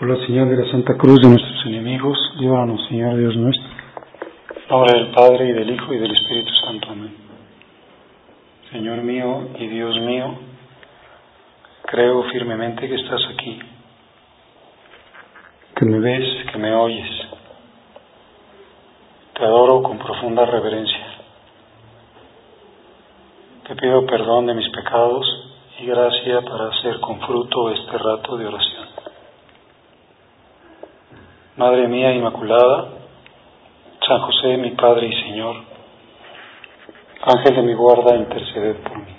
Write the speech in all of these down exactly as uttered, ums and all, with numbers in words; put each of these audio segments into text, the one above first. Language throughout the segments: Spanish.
Por la señal de la Santa Cruz de nuestros enemigos, líbranos, Señor Dios nuestro. En nombre del Padre, y del Hijo, y del Espíritu Santo. Amén. Señor mío y Dios mío, creo firmemente que estás aquí, que me ves, que me oyes. Te adoro con profunda reverencia. Te pido perdón de mis pecados y gracia para hacer con fruto este rato de oración. Madre mía Inmaculada, San José, mi Padre y Señor, Ángel de mi guarda, interceded por mí.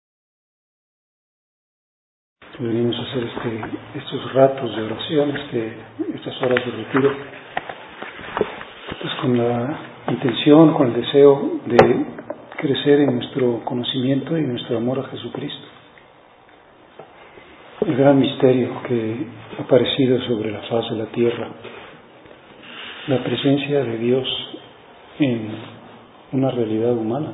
Venimos a hacer este, estos ratos de oración, este, estas horas de retiro, pues con la intención, con el deseo de crecer en nuestro conocimiento y en nuestro amor a Jesucristo. El gran misterio que ha aparecido sobre la faz de la tierra, la presencia de Dios en una realidad humana.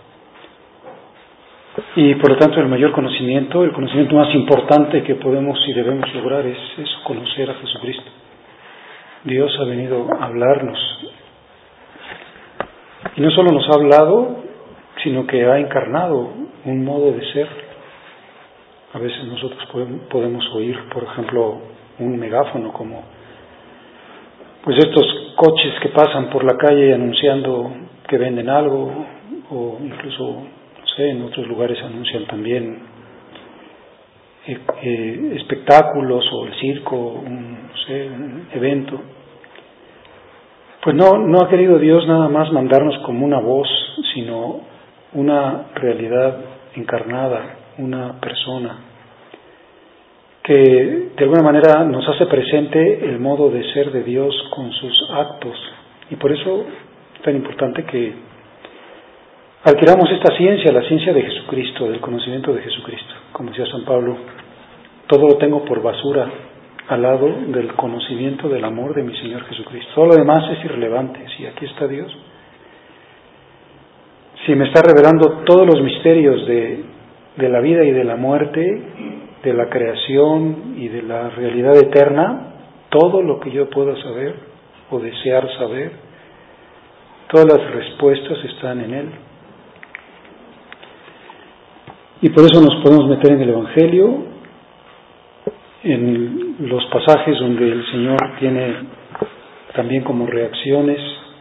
Y por lo tanto el mayor conocimiento, el conocimiento más importante que podemos y debemos lograr es eso, conocer a Jesucristo. Dios ha venido a hablarnos. Y no solo nos ha hablado, sino que ha encarnado un modo de ser. A veces nosotros podemos oír, por ejemplo, un megáfono como pues estos coches que pasan por la calle anunciando que venden algo, o incluso, no sé, en otros lugares anuncian también eh, eh, espectáculos o el circo, un, no sé, un evento. Pues no, no ha querido Dios nada más mandarnos como una voz, sino una realidad encarnada, una persona que de alguna manera nos hace presente el modo de ser de Dios con sus actos. Y por eso es tan importante que adquiramos esta ciencia, la ciencia de Jesucristo, del conocimiento de Jesucristo. Como decía San Pablo, todo lo tengo por basura al lado del conocimiento del amor de mi Señor Jesucristo. Todo lo demás es irrelevante. Si aquí está Dios, si me está revelando todos los misterios de, de la vida y de la muerte, de la creación y de la realidad eterna, todo lo que yo pueda saber o desear saber, todas las respuestas están en Él. Y por eso nos podemos meter en el Evangelio, en los pasajes donde el Señor tiene también como reacciones.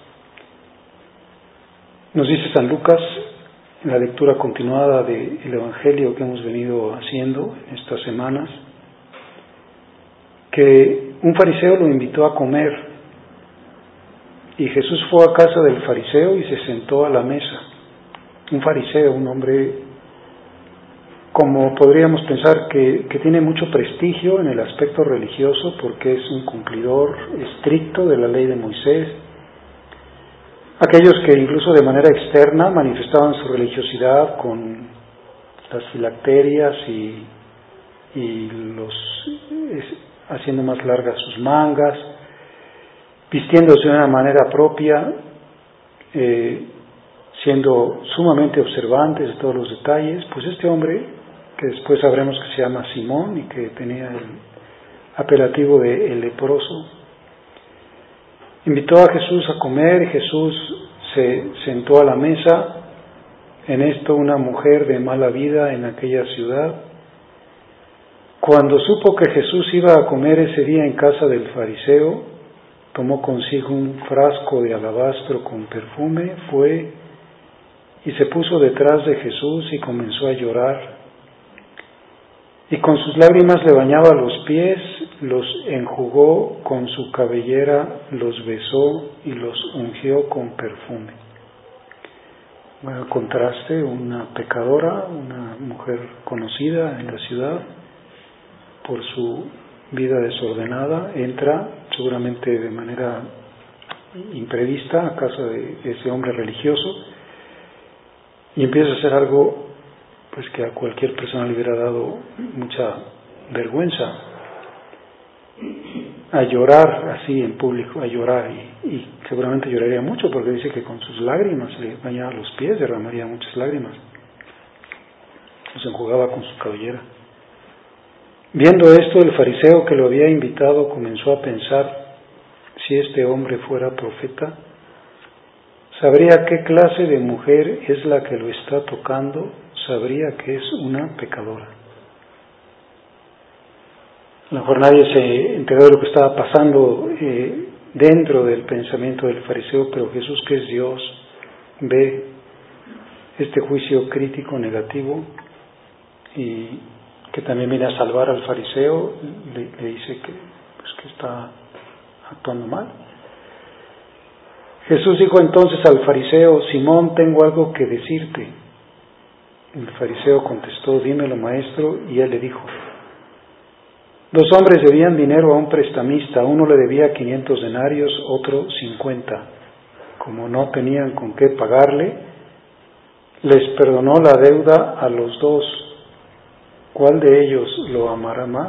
Nos dice San Lucas, en la lectura continuada del Evangelio que hemos venido haciendo en estas semanas, que un fariseo lo invitó a comer y Jesús fue a casa del fariseo y se sentó a la mesa. Un fariseo, un hombre como podríamos pensar que, que tiene mucho prestigio en el aspecto religioso porque es un cumplidor estricto de la ley de Moisés. Aquellos que incluso de manera externa manifestaban su religiosidad con las filacterias y, y los es, haciendo más largas sus mangas, vistiéndose de una manera propia, eh, siendo sumamente observantes de todos los detalles. Pues este hombre, que después sabremos que se llama Simón y que tenía el apelativo de el leproso, invitó a Jesús a comer y Jesús se sentó a la mesa. En esto una mujer de mala vida en aquella ciudad, cuando supo que Jesús iba a comer ese día en casa del fariseo, tomó consigo un frasco de alabastro con perfume, fue y se puso detrás de Jesús y comenzó a llorar. Y con sus lágrimas le bañaba los pies, los enjugó con su cabellera, los besó y los ungió con perfume. Bueno, contraste, una pecadora, una mujer conocida en la ciudad por su vida desordenada, entra seguramente de manera imprevista a casa de ese hombre religioso y empieza a hacer algo pues que a cualquier persona le hubiera dado mucha vergüenza, a llorar así en público, a llorar y, y seguramente lloraría mucho porque dice que con sus lágrimas le bañaba los pies, derramaría muchas lágrimas, los enjugaba con su cabellera. Viendo esto, el fariseo que lo había invitado comenzó a pensar: si este hombre fuera profeta, sabría qué clase de mujer es la que lo está tocando, sabría que es una pecadora. A lo mejor nadie se enteró de lo que estaba pasando eh, dentro del pensamiento del fariseo, pero Jesús, que es Dios, ve este juicio crítico negativo y que también viene a salvar al fariseo, le, le dice que, pues, que está actuando mal. Jesús dijo entonces al fariseo: Simón, tengo algo que decirte. El fariseo contestó: dímelo, maestro. Y él le dijo: dos hombres debían dinero a un prestamista, uno le debía quinientos denarios, otro cincuenta. Como no tenían con qué pagarle, les perdonó la deuda a los dos. ¿Cuál de ellos lo amará más?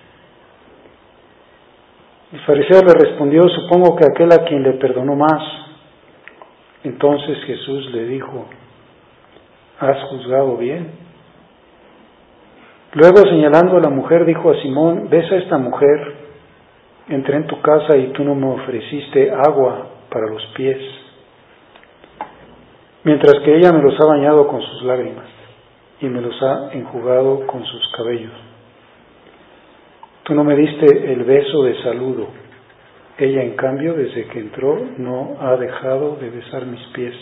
El fariseo le respondió: supongo que aquel a quien le perdonó más. Entonces Jesús le dijo: has juzgado bien. Luego, señalando a la mujer, dijo a Simón: ves a esta mujer, entré en tu casa y tú no me ofreciste agua para los pies, mientras que ella me los ha bañado con sus lágrimas y me los ha enjugado con sus cabellos. Tú no me diste el beso de saludo. Ella, en cambio, desde que entró, no ha dejado de besar mis pies.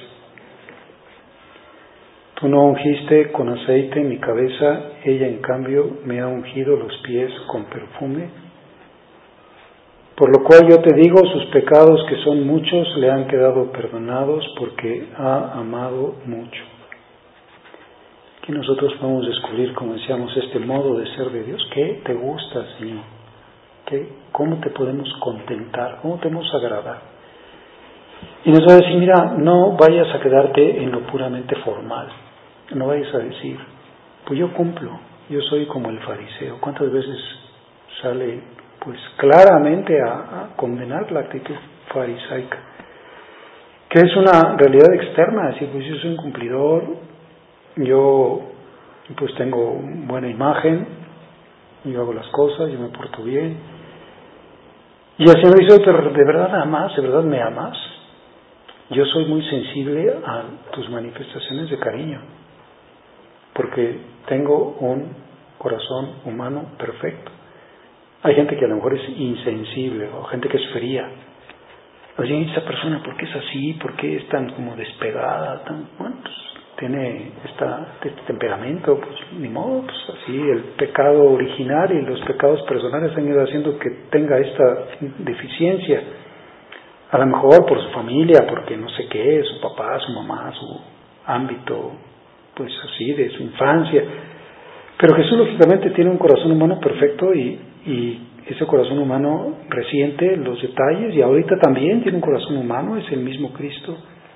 Tú no ungiste con aceite mi cabeza. Ella, en cambio, me ha ungido los pies con perfume. Por lo cual yo te digo, sus pecados, que son muchos, le han quedado perdonados, porque ha amado mucho. Aquí nosotros podemos descubrir, como decíamos, este modo de ser de Dios. ¿Qué te gusta, Señor? ¿Qué, ¿Cómo te podemos contentar? ¿Cómo te podemos agradar? Y nos va a decir: mira, no vayas a quedarte en lo puramente formal. No vayas a decir: pues yo cumplo, yo soy como el fariseo. ¿Cuántas veces sale pues claramente a, a condenar la actitud farisaica? Que es una realidad externa, decir: pues yo soy un cumplidor, yo pues tengo buena imagen, yo hago las cosas, yo me porto bien. Y el Señor dice: pero ¿de verdad amas? ¿De verdad me amas? Yo soy muy sensible a tus manifestaciones de cariño, porque tengo un corazón humano perfecto. Hay gente que a lo mejor es insensible, o gente que es fría. Oye, esa persona, ¿por qué es así? ¿Por qué es tan como despegada? Tan, bueno, pues tiene esta, este temperamento, pues ni modo, pues así el pecado original y los pecados personales han ido haciendo que tenga esta deficiencia. A lo mejor por su familia, porque no sé qué, su papá, su mamá, su ámbito, pues así, de su infancia. Pero Jesús lógicamente tiene un corazón humano perfecto y, y ese corazón humano resiente los detalles, y ahorita también tiene un corazón humano, es el mismo Cristo.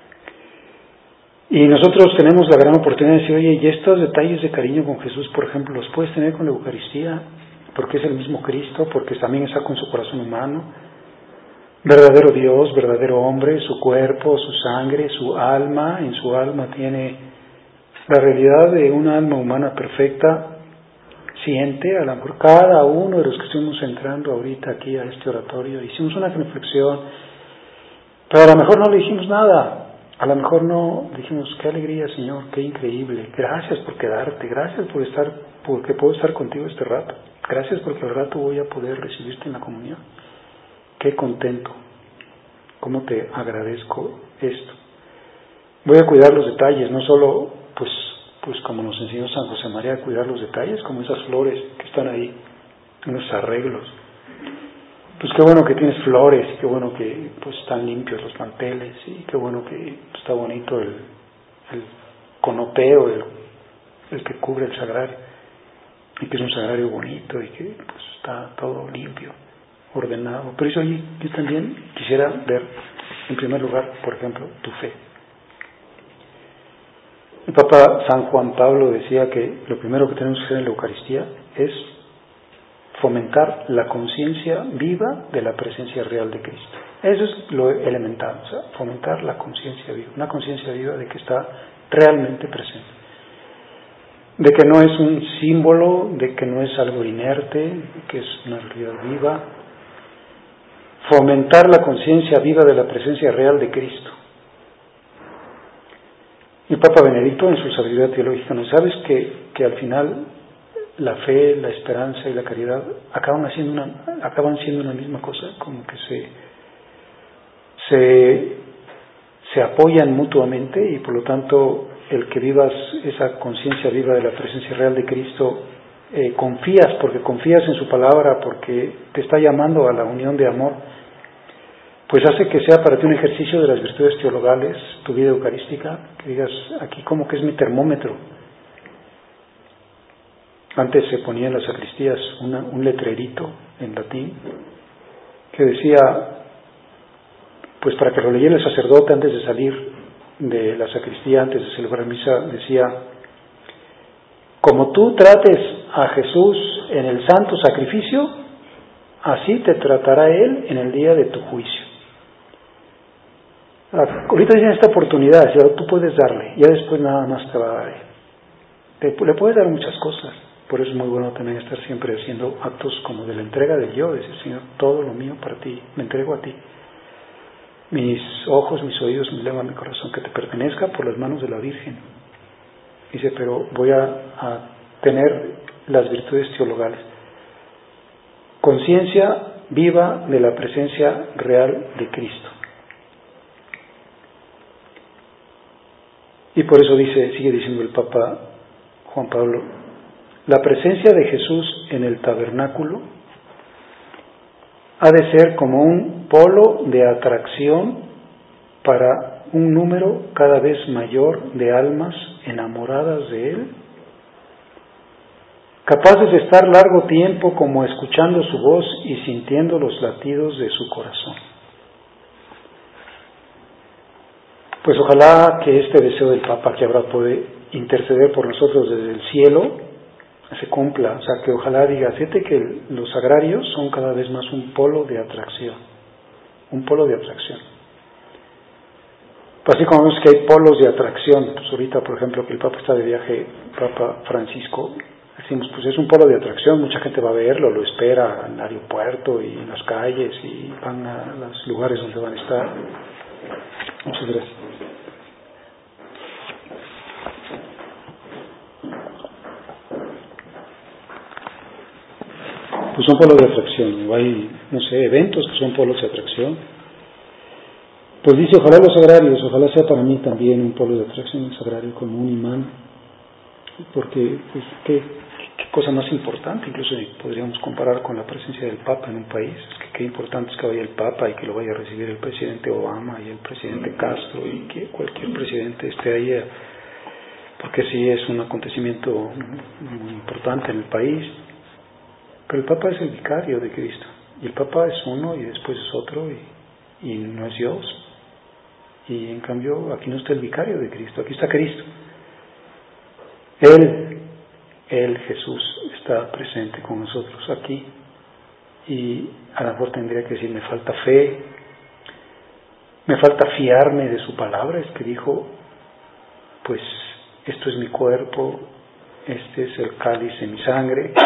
Y nosotros tenemos la gran oportunidad de decir: oye, y estos detalles de cariño con Jesús, por ejemplo, los puedes tener con la Eucaristía, porque es el mismo Cristo, porque también está con su corazón humano, verdadero Dios, verdadero hombre, su cuerpo, su sangre, su alma. En su alma tiene la realidad de una alma humana perfecta. Siente, a lo mejor cada uno de los que estuvimos entrando ahorita aquí a este oratorio, hicimos una reflexión, pero a lo mejor no le dijimos nada. A lo mejor no dijimos: qué alegría, Señor, qué increíble, gracias por quedarte, gracias por estar, porque puedo estar contigo este rato, gracias porque al rato voy a poder recibirte en la comunión. Qué contento, cómo te agradezco esto. Voy a cuidar los detalles, no solo pues, pues como nos enseñó San José María, a cuidar los detalles, como esas flores que están ahí, unos arreglos. Pues qué bueno que tienes flores, y qué bueno que pues están limpios los manteles, y qué bueno que está bonito el, el conopeo, el, el que cubre el sagrario, y que es un sagrario bonito y que pues está todo limpio, ordenado. Pero eso allí yo también quisiera ver, en primer lugar, por ejemplo, tu fe. El Papa San Juan Pablo decía que lo primero que tenemos que hacer en la Eucaristía es fomentar la conciencia viva de la presencia real de Cristo. Eso es lo elemental, o sea, fomentar la conciencia viva, una conciencia viva de que está realmente presente. de que no es un símbolo, de que no es algo inerte, que es una realidad viva. Fomentar la conciencia viva de la presencia real de Cristo. El Papa Benedicto, en su sabiduría teológica, nos sabes que, que al final la fe, la esperanza y la caridad acaban haciendo una, acaban siendo una misma cosa, como que se, se, se apoyan mutuamente, y por lo tanto el que vivas esa conciencia viva de la presencia real de Cristo, eh, confías, porque confías en su palabra, porque te está llamando a la unión de amor, pues hace que sea para ti un ejercicio de las virtudes teologales, tu vida eucarística, que digas, aquí como que es mi termómetro. Antes se ponía en las sacristías una, un letrerito en latín que decía, pues para que lo leyera el sacerdote antes de salir de la sacristía, antes de celebrar misa, decía: como tú trates a Jesús en el santo sacrificio, así te tratará Él en el día de tu juicio. Ahorita dicen esta oportunidad, si tú puedes darle, ya después nada más te va a dar Él. Te, le puedes dar muchas cosas, por eso es muy bueno también estar siempre haciendo actos como de la entrega del yo, decir: Señor, todo lo mío para ti, me entrego a ti. Mis ojos, mis oídos, mi lengua, mi corazón, que te pertenezca por las manos de la Virgen. Dice, pero voy a, a tener las virtudes teologales. Conciencia viva de la presencia real de Cristo. Y por eso dice, sigue diciendo el Papa Juan Pablo, la presencia de Jesús en el tabernáculo ha de ser como un polo de atracción para un número cada vez mayor de almas enamoradas de Él, capaces de estar largo tiempo como escuchando su voz y sintiendo los latidos de su corazón. Pues ojalá que este deseo del Papa, que ahora puede interceder por nosotros desde el cielo, se cumpla. O sea, que ojalá diga, fíjate que los sagrarios son cada vez más un polo de atracción, un polo de atracción. Pues así como vemos que hay polos de atracción, pues ahorita, por ejemplo, que el Papa está de viaje, Papa Francisco, decimos, pues es un polo de atracción, mucha gente va a verlo, lo espera en el aeropuerto y en las calles y van a los lugares donde van a estar. Muchas gracias. Pues son polos de atracción, o hay, no sé, eventos que son polos de atracción. Pues dice, ojalá los sagrarios, ojalá sea para mí también un polo de atracción, el sagrario como un imán, porque pues qué, qué cosa más importante, incluso podríamos comparar con la presencia del Papa en un país, que qué importante es que vaya el Papa y que lo vaya a recibir el presidente Obama y el presidente Castro y que cualquier presidente esté ahí, porque sí es un acontecimiento muy importante en el país. Pero el Papa es el vicario de Cristo, y el Papa es uno y después es otro, y, y no es Dios. Y en cambio aquí no está el vicario de Cristo, aquí está Cristo. Él, Él, Jesús, está presente con nosotros aquí, y a lo mejor tendría que decir, me falta fe, me falta fiarme de su palabra. Es que dijo, pues esto es mi cuerpo, este es el cáliz de mi sangre.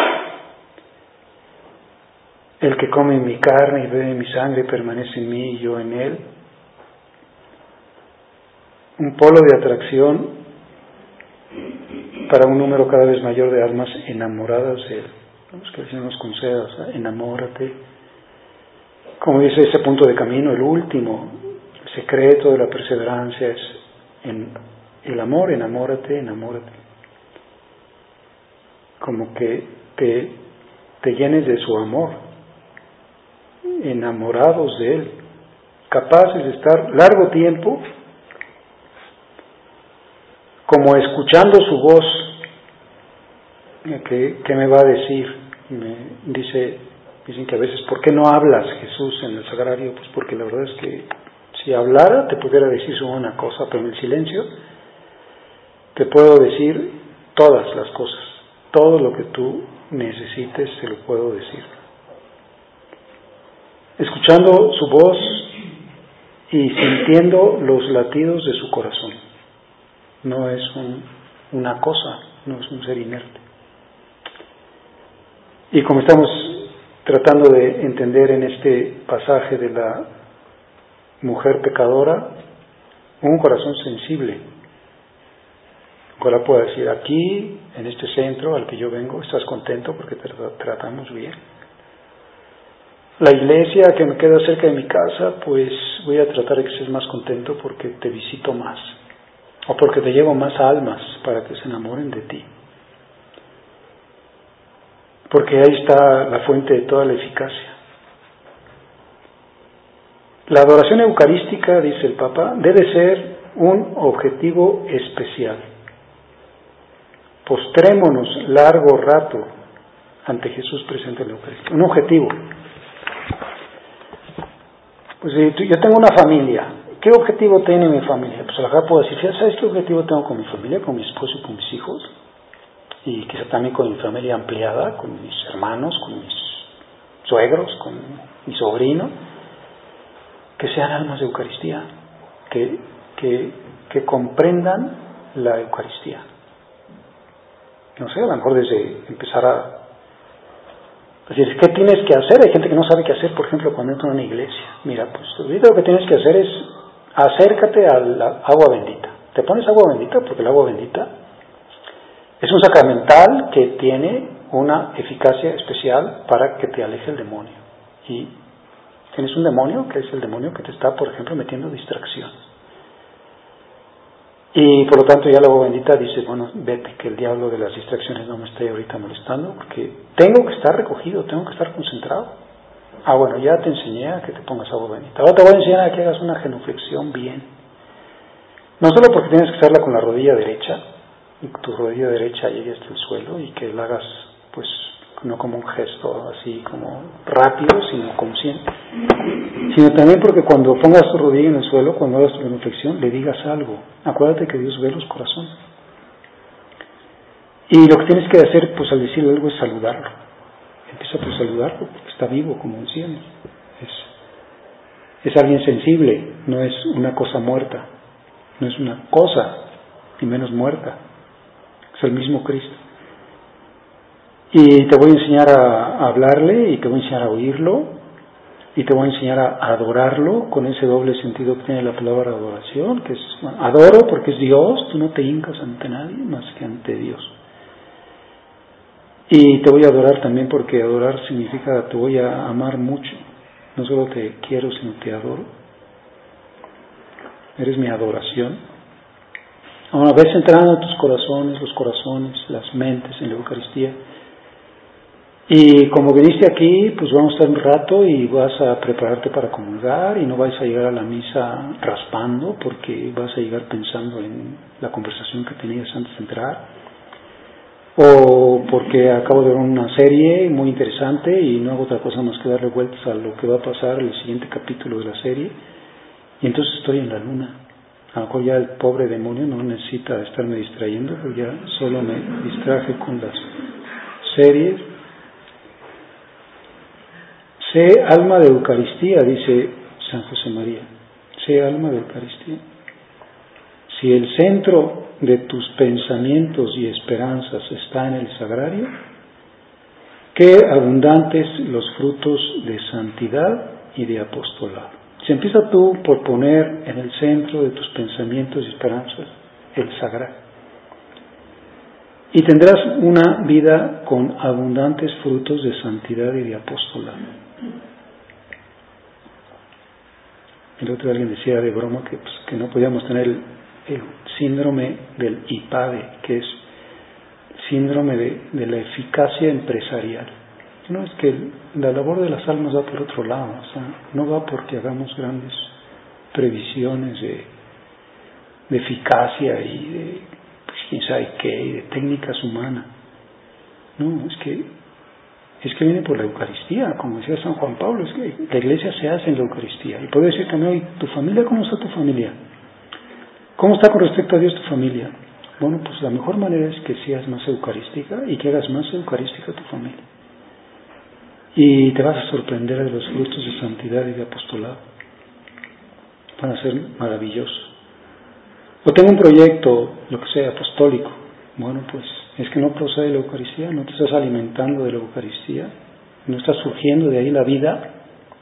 El que come mi carne y bebe mi sangre permanece en mí y yo en él. Un polo de atracción para un número cada vez mayor de almas enamoradas de él. Vamos, que el Señor nos conceda, o sea, enamórate. Como dice ese punto de camino, el último, el secreto de la perseverancia es en el amor, enamórate, enamórate. Como que te, te llenes de su amor, enamorados de Él, capaces de estar largo tiempo como escuchando su voz. ¿Qué, qué me va a decir? Me dice, dicen que a veces, ¿por qué no hablas, Jesús, en el sagrario? Pues porque la verdad es que si hablara te pudiera decir solo una cosa, pero en el silencio te puedo decir todas las cosas, todo lo que tú necesites se lo puedo decir. Escuchando su voz y sintiendo los latidos de su corazón. No es un una cosa, no es un ser inerte. Y como estamos tratando de entender en este pasaje de la mujer pecadora, un corazón sensible, ojalá pueda decir, aquí, en este centro al que yo vengo, estás contento porque te tratamos bien. La iglesia que me queda cerca de mi casa, pues voy a tratar de que estés más contento porque te visito más, o porque te llevo más almas para que se enamoren de ti. Porque ahí está la fuente de toda la eficacia. La adoración eucarística, dice el Papa, debe ser un objetivo especial. Postrémonos largo rato ante Jesús presente en la Eucaristía. Un objetivo. Pues si yo tengo una familia, ¿qué objetivo tiene mi familia? Pues acá puedo decir, ¿sabes qué objetivo tengo con mi familia, con mi esposo y con mis hijos? Y quizá también con mi familia ampliada, con mis hermanos, con mis suegros, con mi sobrino, que sean almas de Eucaristía, que, que, que comprendan la Eucaristía. No sé, a lo mejor desde empezar a decir, ¿qué tienes que hacer? Hay gente que no sabe qué hacer, por ejemplo, cuando entra a una iglesia. Mira, pues ahorita lo que tienes que hacer es acércate a la agua bendita. Te pones agua bendita porque el agua bendita es un sacramental que tiene una eficacia especial para que te aleje el demonio. Y tienes un demonio que es el demonio que te está, por ejemplo, metiendo distracción. Y por lo tanto ya la agua bendita dice, bueno, vete, que el diablo de las distracciones no me esté ahorita molestando, porque tengo que estar recogido, tengo que estar concentrado. Ah, bueno, ya te enseñé a que te pongas agua bendita. Ahora te voy a enseñar a que hagas una genuflexión bien. No solo porque tienes que hacerla con la rodilla derecha, y tu rodilla derecha llegue hasta el suelo y que la hagas pues no como un gesto así como rápido, sino consciente, sino también porque cuando pongas tu rodilla en el suelo, cuando hagas tu reflexión, le digas algo. Acuérdate que Dios ve los corazones. Y lo que tienes que hacer pues al decirle algo es saludarlo. Empieza por saludarlo porque está vivo, como decíamos. Es, es alguien sensible, no es una cosa muerta, no es una cosa ni menos muerta. Es el mismo Cristo. Y te voy a enseñar a hablarle, y te voy a enseñar a oírlo, y te voy a enseñar a adorarlo, con ese doble sentido que tiene la palabra adoración, que es, bueno, adoro porque es Dios, tú no te hincas ante nadie más que ante Dios. Y te voy a adorar también porque adorar significa te voy a amar mucho, no solo te quiero, sino te adoro. Eres mi adoración. Ahora ves entrando tus corazones, los corazones, las mentes en la Eucaristía. Y como viniste aquí, pues vamos a estar un rato y vas a prepararte para comulgar y no vas a llegar a la misa raspando porque vas a llegar pensando en la conversación que tenías antes de entrar. O porque acabo de ver una serie muy interesante y no hago otra cosa más que darle vueltas a lo que va a pasar en el siguiente capítulo de la serie. Y entonces estoy en la luna. A lo mejor ya el pobre demonio no necesita estarme distrayendo, porque ya solo me distraje con las series. Sé alma de Eucaristía, dice San José María. Sé alma de Eucaristía. Si el centro de tus pensamientos y esperanzas está en el sagrario, qué abundantes los frutos de santidad y de apostolado. Si empieza tú por poner en el centro de tus pensamientos y esperanzas el sagrario, y tendrás una vida con abundantes frutos de santidad y de apostolado. El otro día alguien decía de broma que, pues, que no podíamos tener el, el síndrome del IPADE, que es síndrome de, de la eficacia empresarial. No, es que la labor de las almas va por otro lado, o sea, no va porque hagamos grandes previsiones de, de eficacia y de pues, quién sabe qué, y de técnicas humanas. No, es que es que viene por la Eucaristía, como decía San Juan Pablo, es que la iglesia se hace en la Eucaristía. Y puedo decir también, ¿tu familia cómo está tu familia? ¿Cómo está con respecto a Dios tu familia? Bueno, pues la mejor manera es que seas más eucarística y que hagas más eucarística a tu familia. Y te vas a sorprender de los frutos de santidad y de apostolado. Van a ser maravillosos. O tengo un proyecto, lo que sea, apostólico, Bueno, pues es que no procede la Eucaristía, no te estás alimentando de la Eucaristía, no está surgiendo de ahí la vida.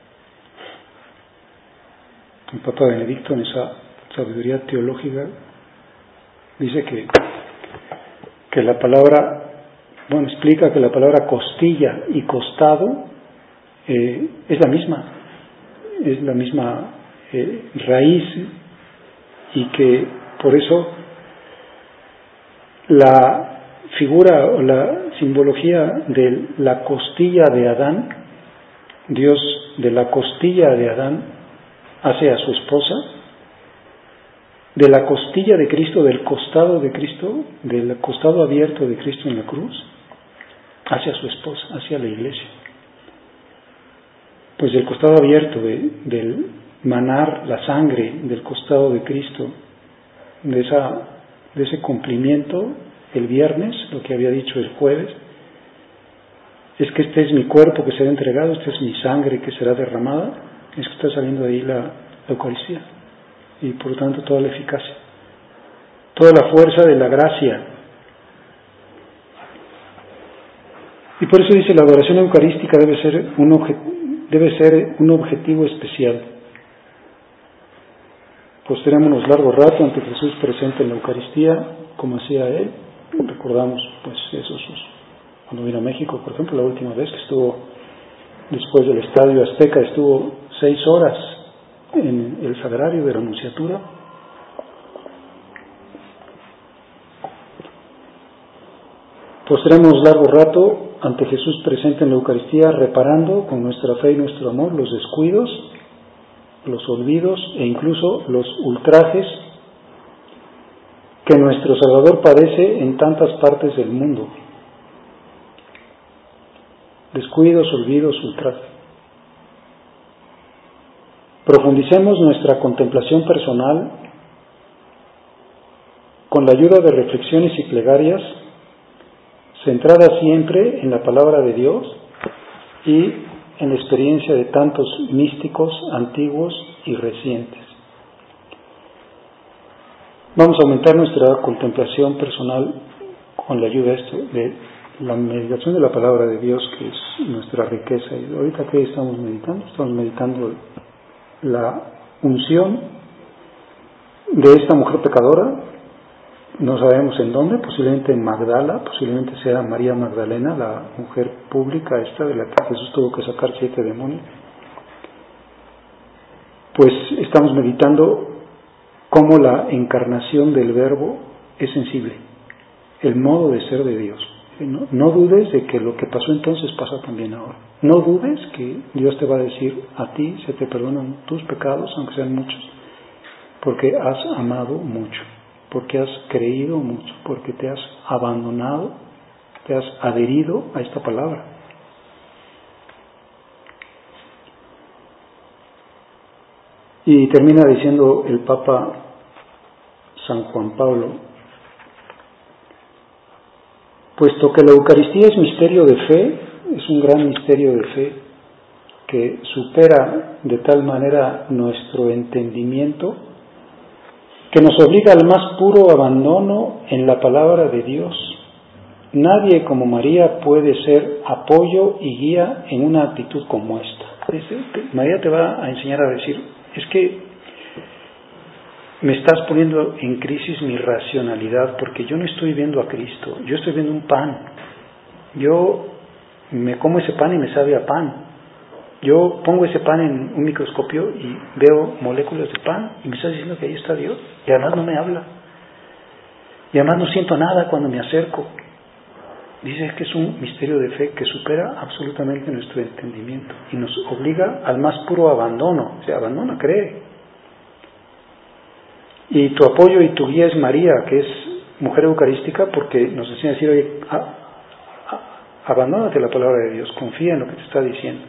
El Papa Benedicto, en esa sabiduría teológica, dice que, que la palabra, bueno, explica que la palabra costilla y costado eh, es la misma, es la misma eh, raíz, y que por eso la figura o la simbología de la costilla de Adán, Dios de la costilla de Adán hace a su esposa, de la costilla de Cristo, del costado de Cristo, del costado abierto de Cristo en la cruz, hacia su esposa, hacia la iglesia. Pues del costado abierto, de, del manar la sangre del costado de Cristo, de, esa, de ese cumplimiento el viernes, lo que había dicho el jueves, es que este es mi cuerpo que será entregado, esta es mi sangre que será derramada, es que está saliendo de ahí la, la Eucaristía, y por lo tanto toda la eficacia, toda la fuerza de la gracia. Y por eso dice, la adoración eucarística debe ser un, obje- debe ser un objetivo especial. Posterémonos largo rato ante Jesús presente en la Eucaristía, como hacía Él. Recordamos pues esos, cuando vino a México, por ejemplo, la última vez que estuvo después del Estadio Azteca, estuvo seis horas en el sagrario de la Anunciatura. Postremos largo rato ante Jesús presente en la Eucaristía, reparando con nuestra fe y nuestro amor los descuidos, los olvidos e incluso los ultrajes que nuestro Salvador padece en tantas partes del mundo. Descuidos, olvidos, ultrajes. Profundicemos nuestra contemplación personal con la ayuda de reflexiones y plegarias centradas siempre en la palabra de Dios y en la experiencia de tantos místicos antiguos y recientes. Vamos a aumentar nuestra contemplación personal con la ayuda de esto, de la meditación de la palabra de Dios, que es nuestra riqueza. Y ahorita, ¿qué estamos meditando? Estamos meditando la unción de esta mujer pecadora, no sabemos en dónde, posiblemente en Magdala, posiblemente sea María Magdalena, la mujer pública esta de la que Jesús tuvo que sacar siete demonios. Pues estamos meditando cómo la encarnación del Verbo es sensible, el modo de ser de Dios. No, no dudes de que lo que pasó entonces pasa también ahora. No dudes que Dios te va a decir, a ti se te perdonan tus pecados, aunque sean muchos, porque has amado mucho, porque has creído mucho, porque te has abandonado, te has adherido a esta palabra. Y termina diciendo el Papa San Juan Pablo, puesto que la Eucaristía es misterio de fe, es un gran misterio de fe que supera de tal manera nuestro entendimiento, que nos obliga al más puro abandono en la palabra de Dios. Nadie como María puede ser apoyo y guía en una actitud como esta. María te va a enseñar a decir, es que me estás poniendo en crisis mi racionalidad, porque yo no estoy viendo a Cristo, yo estoy viendo un pan. Yo me como ese pan y me sabe a pan. Yo pongo ese pan en un microscopio y veo moléculas de pan y me estás diciendo que ahí está Dios, y además no me habla. Y además no siento nada cuando me acerco. Dice que es un misterio de fe que supera absolutamente nuestro entendimiento y nos obliga al más puro abandono. O sea, abandona, cree. Y tu apoyo y tu guía es María, que es mujer eucarística, porque nos enseña a decir, oye, a, a, abandónate la palabra de Dios, confía en lo que te está diciendo.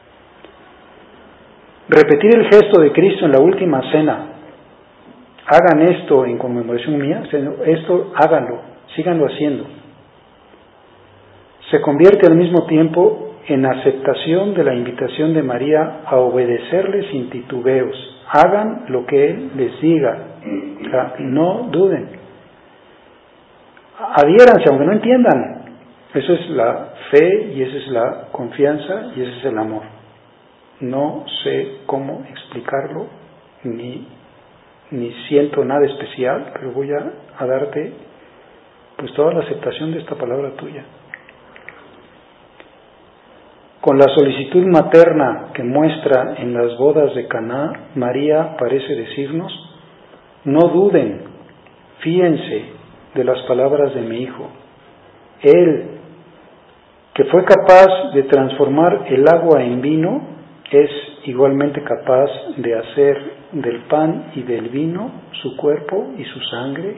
Repetir el gesto de Cristo en la última cena, hagan esto en conmemoración mía, esto háganlo, síganlo haciendo. Se convierte al mismo tiempo en aceptación de la invitación de María a obedecerle sin titubeos. Hagan lo que Él les diga, o sea, no duden. adhiéranse, aunque no entiendan. Eso es la fe y esa es la confianza y ese es el amor. No sé cómo explicarlo, ni, ni siento nada especial, pero voy a, a darte pues toda la aceptación de esta palabra tuya. Con la solicitud materna que muestra en las bodas de Caná, María parece decirnos: no duden, fíense de las palabras de mi hijo. Él, que fue capaz de transformar el agua en vino, es igualmente capaz de hacer del pan y del vino su cuerpo y su sangre,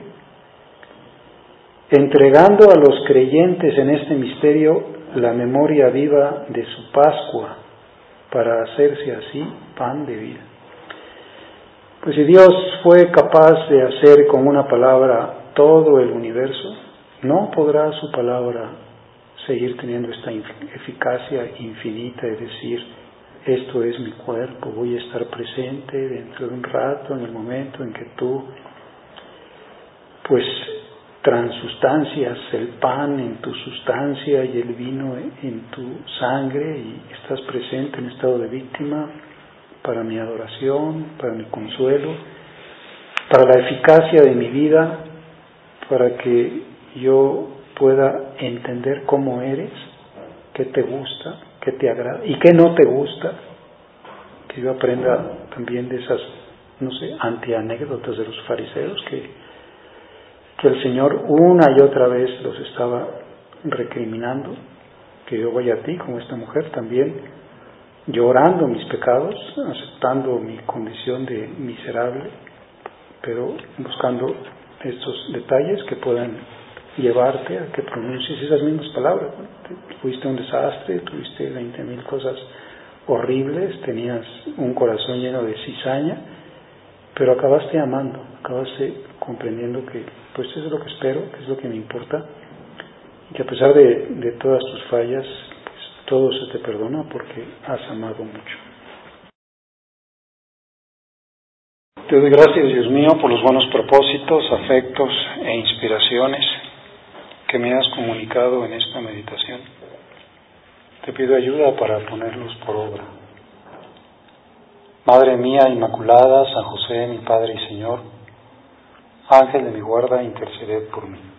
entregando a los creyentes en este misterio la memoria viva de su Pascua, para hacerse así pan de vida. Pues si Dios fue capaz de hacer con una palabra todo el universo, ¿no podrá su palabra seguir teniendo esta eficacia infinita de decir: esto es mi cuerpo, voy a estar presente dentro de un rato, en el momento en que tú pues transustancias el pan en tu sustancia y el vino en tu sangre, y estás presente en estado de víctima para mi adoración, para mi consuelo, para la eficacia de mi vida, para que yo pueda entender cómo eres, qué te gusta, qué te agrada y qué no te gusta, que yo aprenda también de esas, no sé, antianécdotas de los fariseos que que el Señor una y otra vez los estaba recriminando, que yo vaya a ti como esta mujer también, llorando mis pecados, aceptando mi condición de miserable, pero buscando estos detalles que puedan llevarte a que pronuncies esas mismas palabras. Fuiste un desastre, tuviste veinte mil cosas horribles, tenías un corazón lleno de cizaña, pero acabaste amando, acabaste comprendiendo que pues eso es lo que espero, que es lo que me importa, y que a pesar de, de todas tus fallas, pues todo se te perdona porque has amado mucho. Te doy gracias, Dios mío, por los buenos propósitos, afectos e inspiraciones que me has comunicado en esta meditación. Te pido ayuda para ponerlos por obra. Madre mía Inmaculada, San José, mi Padre y Señor, Ángel de mi guarda, interceded por mí.